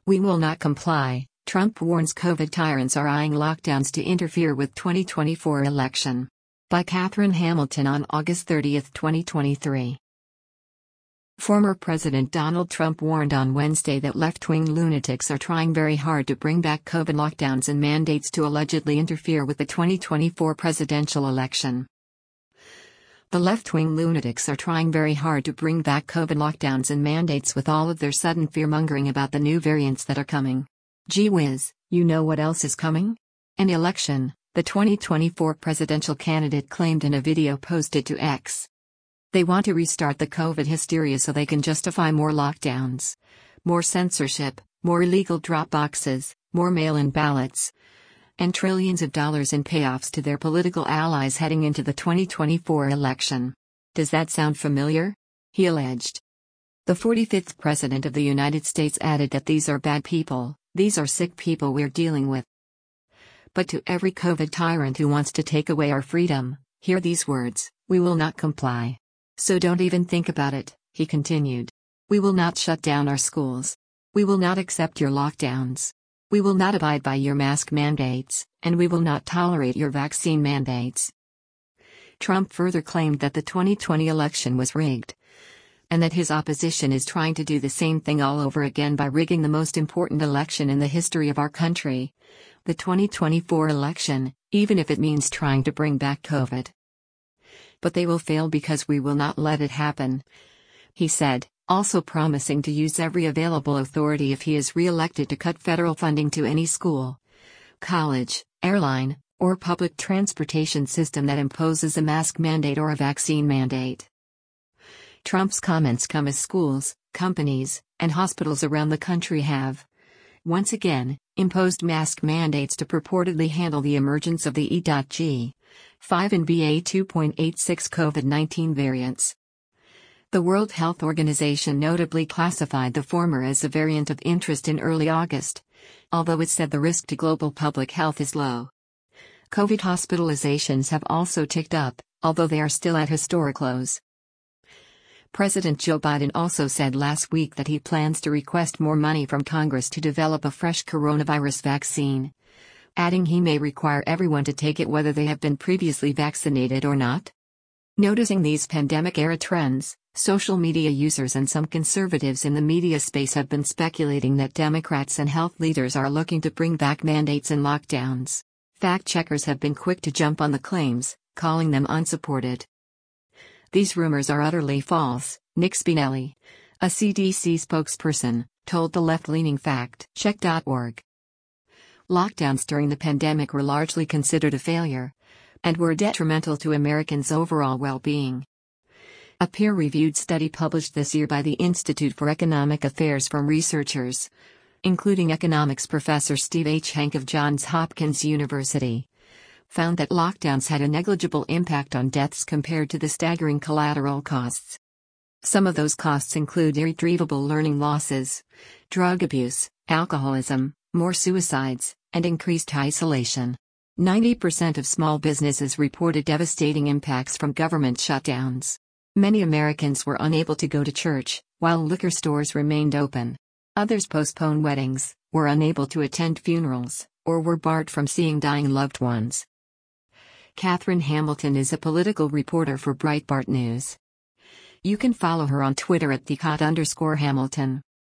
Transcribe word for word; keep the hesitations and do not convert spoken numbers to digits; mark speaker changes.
Speaker 1: We will not comply, Trump warns COVID tyrants are eyeing lockdowns to interfere with twenty twenty-four election. By Catherine Hamilton on August thirtieth, twenty twenty-three. Former President Donald Trump warned on Wednesday that left-wing lunatics are trying very hard to bring back COVID lockdowns and mandates to allegedly interfere with the twenty twenty-four presidential election. The left-wing lunatics are trying very hard to bring back COVID lockdowns and mandates with all of their sudden fear-mongering about the new variants that are coming. Gee whiz, you know what else is coming? An election, the twenty twenty-four presidential candidate claimed in a video posted to X. They want to restart the COVID hysteria so they can justify more lockdowns, more censorship, more illegal drop boxes, more mail-in ballots, and trillions of dollars in payoffs to their political allies heading into the twenty twenty-four election. Does that sound familiar? He alleged. The forty-fifth President of the United States added that these are bad people, these are sick people we're dealing with. But to every COVID tyrant who wants to take away our freedom, hear these words: we will not comply. So don't even think about it, he continued. We will not shut down our schools. We will not accept your lockdowns. We will not abide by your mask mandates, and we will not tolerate your vaccine mandates. Trump further claimed that the twenty twenty election was rigged, and that his opposition is trying to do the same thing all over again by rigging the most important election in the history of our country, the twenty twenty-four election, even if it means trying to bring back COVID. But they will fail because we will not let it happen, he said, also promising to use every available authority if he is re-elected to cut federal funding to any school, college, airline, or public transportation system that imposes a mask mandate or a vaccine mandate. Trump's comments come as schools, companies, and hospitals around the country have, once again, imposed mask mandates to purportedly handle the emergence of the E G five and B A two point eight six COVID nineteen variants. The World Health Organization notably classified the former as a variant of interest in early August, although it said the risk to global public health is low. COVID hospitalizations have also ticked up, although they are still at historic lows. President Joe Biden also said last week that he plans to request more money from Congress to develop a fresh coronavirus vaccine, adding he may require everyone to take it whether they have been previously vaccinated or not. Noticing these pandemic-era trends, social media users and some conservatives in the media space have been speculating that Democrats and health leaders are looking to bring back mandates and lockdowns. Fact-checkers have been quick to jump on the claims, calling them unsupported. These rumors are utterly false, Nick Spinelli, a C D C spokesperson, told the left-leaning fact check dot org. Lockdowns during the pandemic were largely considered a failure, and were detrimental to Americans' overall well-being. A peer-reviewed study published this year by the Institute for Economic Affairs from researchers, including economics professor Steve H. Hank of Johns Hopkins University, found that lockdowns had a negligible impact on deaths compared to the staggering collateral costs. Some of those costs include irretrievable learning losses, drug abuse, alcoholism, more suicides, and increased isolation. ninety percent of small businesses reported devastating impacts from government shutdowns. Many Americans were unable to go to church, while liquor stores remained open. Others postponed weddings, were unable to attend funerals, or were barred from seeing dying loved ones. Catherine Hamilton is a political reporter for Breitbart News. You can follow her on Twitter at the Cat underscore Hamilton.